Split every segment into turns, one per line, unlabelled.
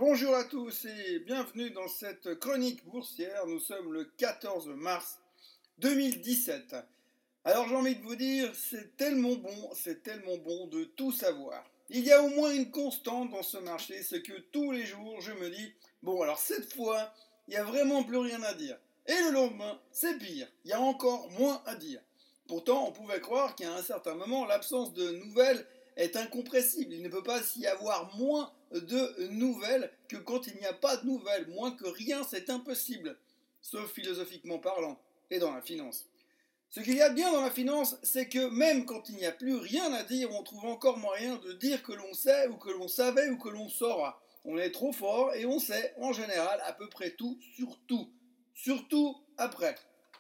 Bonjour à tous et bienvenue dans cette chronique boursière. Nous sommes le 14 mars 2017. Alors j'ai envie de vous dire, c'est tellement bon de tout savoir. Il y a au moins une constante dans ce marché, c'est que tous les jours je me dis, bon alors cette fois, il n'y a vraiment plus rien à dire. Et le lendemain, c'est pire, il y a encore moins à dire. Pourtant, on pouvait croire qu'à un certain moment, l'absence de nouvelles est incompressible. Il ne peut pas s'y avoir moins de nouvelles que quand il n'y a pas de nouvelles. Moins que rien, c'est impossible. Sauf philosophiquement parlant et dans la finance. Ce qu'il y a de bien dans la finance, c'est que même quand il n'y a plus rien à dire, on trouve encore moyen de dire que l'on sait, ou que l'on savait, ou que l'on saura. On est trop fort et on sait, en général, à peu près tout, sur tout. Surtout après.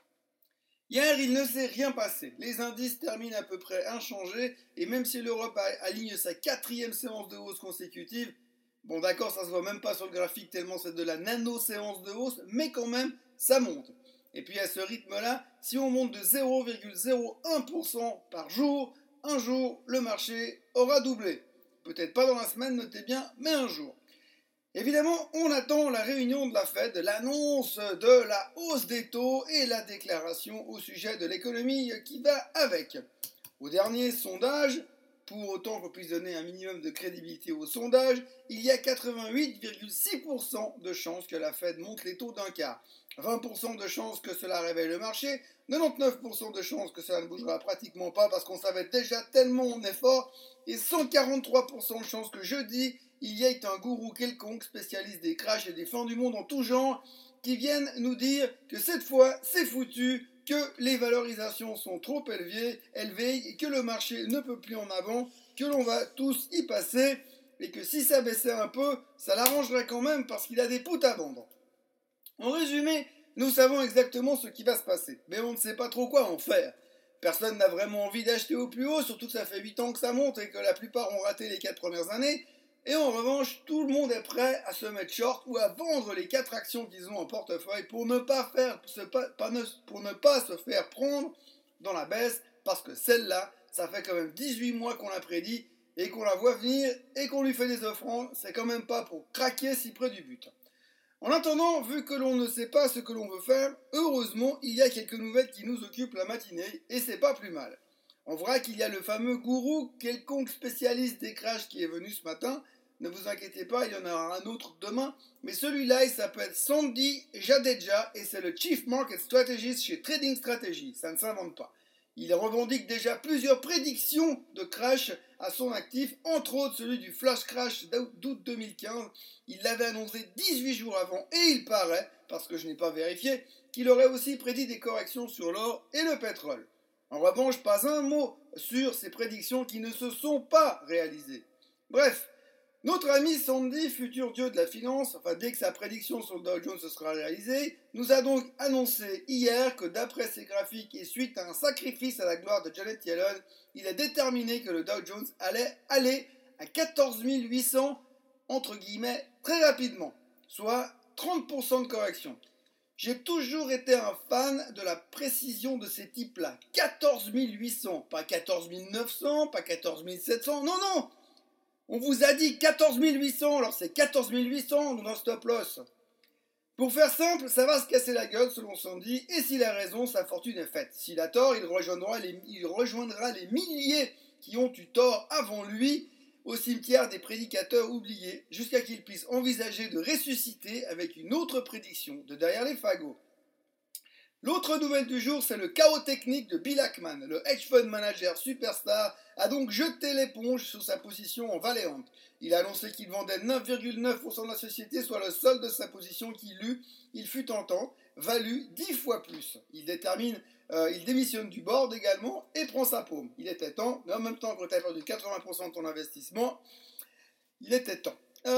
Hier, il ne s'est rien passé. Les indices terminent à peu près inchangés, et même si l'Europe aligne sa 4e séance de hausse consécutive, bon d'accord, ça se voit même pas sur le graphique tellement c'est de la nano-séance de hausse, mais quand même, ça monte. Et puis à ce rythme-là, si on monte de 0,01% par jour, un jour, le marché aura doublé. Peut-être pas dans la semaine, notez bien, mais un jour. Évidemment, on attend la réunion de la Fed, l'annonce de la hausse des taux et la déclaration au sujet de l'économie qui va avec. Au dernier sondage, pour autant qu'on puisse donner un minimum de crédibilité au sondage, il y a 88,6% de chances que la Fed monte les taux d'un quart. 20% de chances que cela réveille le marché, 99% de chances que cela ne bougera pratiquement pas parce qu'on savait déjà tellement on est fort, et 143% de chances que jeudi, il y ait un gourou quelconque spécialiste des crashs et des fins du monde en tout genre qui vienne nous dire que cette fois c'est foutu, que les valorisations sont trop élevées et que le marché ne peut plus en avant, que l'on va tous y passer et que si ça baissait un peu, ça l'arrangerait quand même parce qu'il a des poutres à vendre. En résumé, nous savons exactement ce qui va se passer, mais on ne sait pas trop quoi en faire. Personne n'a vraiment envie d'acheter au plus haut, surtout que ça fait 8 ans que ça monte et que la plupart ont raté les 4 premières années. Et en revanche, tout le monde est prêt à se mettre short ou à vendre les 4 actions qu'ils ont en portefeuille pour ne pas se faire prendre dans la baisse, parce que celle-là, ça fait quand même 18 mois qu'on l'a prédit et qu'on la voit venir et qu'on lui fait des offrandes. C'est quand même pas pour craquer si près du but. En attendant, vu que l'on ne sait pas ce que l'on veut faire, heureusement, il y a quelques nouvelles qui nous occupent la matinée, et c'est pas plus mal. On verra qu'il y a le fameux gourou, quelconque spécialiste des crashs qui est venu ce matin. Ne vous inquiétez pas, il y en aura un autre demain. Mais celui-là, il s'appelle Sandy Jadeja, et c'est le Chief Market Strategist chez Trading Strategy. Ça ne s'invente pas. Il revendique déjà plusieurs prédictions de crash à son actif, entre autres celui du flash crash d'août 2015. Il l'avait annoncé 18 jours avant et il paraît, parce que je n'ai pas vérifié, qu'il aurait aussi prédit des corrections sur l'or et le pétrole. En revanche, pas un mot sur ces prédictions qui ne se sont pas réalisées. Bref, notre ami Sandy, futur dieu de la finance, enfin dès que sa prédiction sur le Dow Jones se sera réalisée, nous a donc annoncé hier que d'après ses graphiques et suite à un sacrifice à la gloire de Janet Yellen, il a déterminé que le Dow Jones allait aller à 14 800 entre guillemets très rapidement, soit 30% de correction. J'ai toujours été un fan de la précision de ces types-là. 14 800, pas 14 900, pas 14 700, non, non. On vous a dit 14 800, alors c'est 14 800 dans un stop loss. Pour faire simple, ça va se casser la gueule selon Sandy, et s'il a raison, sa fortune est faite. S'il a tort, il rejoindra les milliers qui ont eu tort avant lui au cimetière des prédicateurs oubliés, jusqu'à qu'il puisse envisager de ressusciter avec une autre prédiction de derrière les fagots. L'autre nouvelle du jour, c'est le chaos technique de Bill Ackman. Le hedge fund manager superstar a donc jeté l'éponge sur sa position en Valeant. Il a annoncé qu'il vendait 9,9% de la société, soit le solde de sa position qu'il eut, il fut tentant, valu 10 fois plus. Il démissionne du board également et prend sa paume. Il était temps, mais en même temps que tu as perdu 80% de ton investissement, il était temps.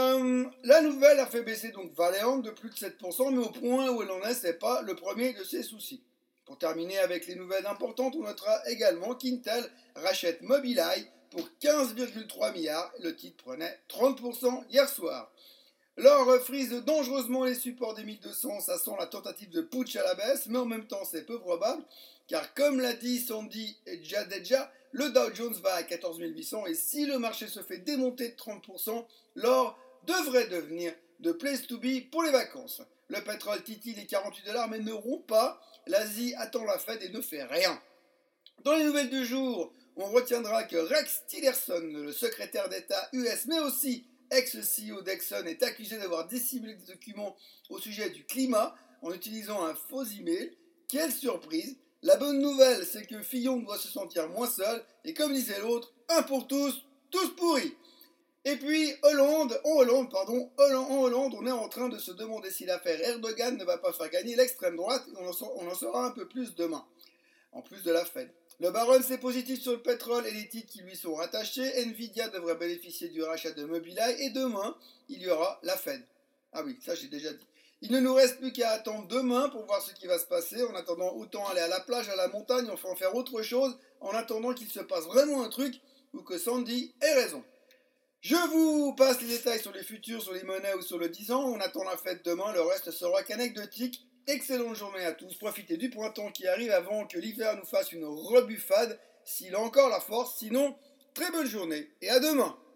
La nouvelle a fait baisser donc Valeant de plus de 7%, mais au point où elle en est, c'est pas le premier de ses soucis. Pour terminer avec les nouvelles importantes, on notera également qu'Intel rachète Mobileye pour 15,3 milliards. Le titre prenait 30% hier soir. L'or frise dangereusement les supports des 1200, ça sent la tentative de putsch à la baisse, mais en même temps c'est peu probable, car comme l'a dit Sandy Jadeja, le Dow Jones va à 14 800 et si le marché se fait démonter de 30%, l'or devrait devenir de place to be pour les vacances. Le pétrole titille les 48$, mais ne rompt pas. L'Asie attend la Fed et ne fait rien. Dans les nouvelles du jour, on retiendra que Rex Tillerson, le secrétaire d'État US, mais aussi ex-CEO d'Exxon, est accusé d'avoir dissimulé des documents au sujet du climat en utilisant un faux email. Quelle surprise! La bonne nouvelle, c'est que Fillon doit se sentir moins seul, et comme disait l'autre, un pour tous, tous pourris. Et puis, en Hollande, on est en train de se demander si l'affaire Erdogan ne va pas faire gagner l'extrême droite, et on en saura un peu plus demain, en plus de la Fed. Le Baron, c'est positif sur le pétrole et les titres qui lui sont rattachés. Nvidia devrait bénéficier du rachat de Mobileye, et demain, il y aura la Fed. Ah oui, ça j'ai déjà dit. Il ne nous reste plus qu'à attendre demain pour voir ce qui va se passer. En attendant, autant aller à la plage, à la montagne, enfin faire autre chose, en attendant qu'il se passe vraiment un truc, ou que Sandy ait raison. Je vous passe les détails sur les futurs, sur les monnaies ou sur le 10 ans. On attend la fête demain, le reste sera qu'anecdotique. Excellente journée à tous, profitez du printemps qui arrive avant que l'hiver nous fasse une rebuffade, s'il a encore la force, sinon, très bonne journée et à demain.